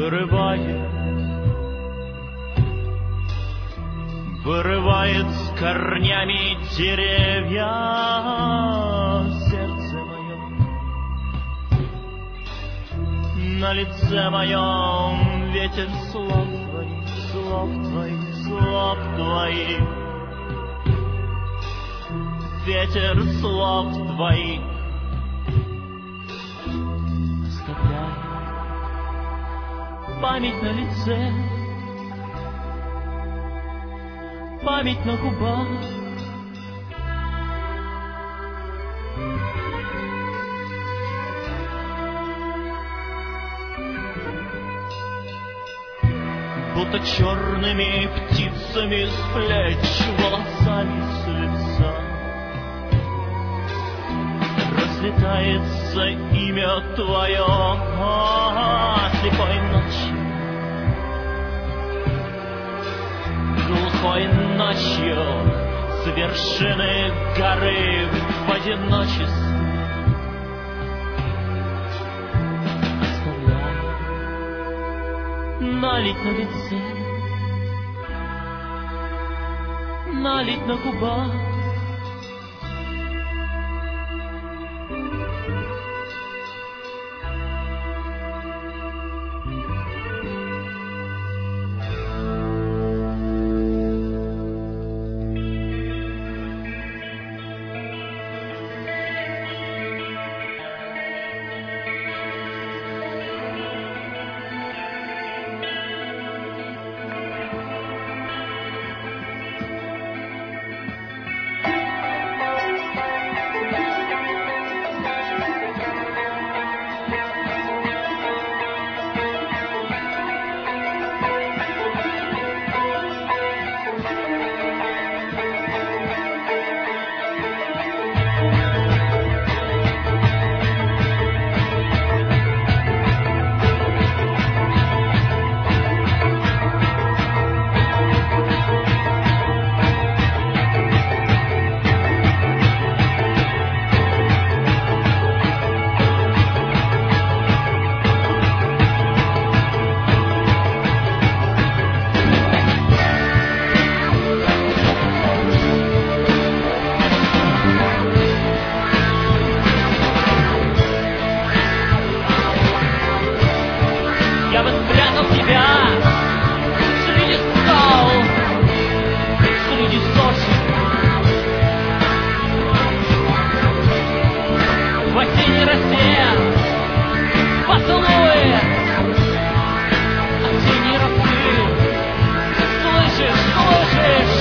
вырывает с корнями деревья сердце мое. На лице моем ветер слов твоих, слов твоих, слов твоих. Ветер слов твоих оставляет память на лице, память на губах. Будто черными птицами с плеч, волосами с лица разлетается имя твое слепой ночью, глухой ночью с вершины горы в одиночестве оставляю налить на лице, налить на губах. Я бы спрятал тебя среди скал, среди сосен, в осенней росе поцелуй осенней росы. Слышишь, слышишь?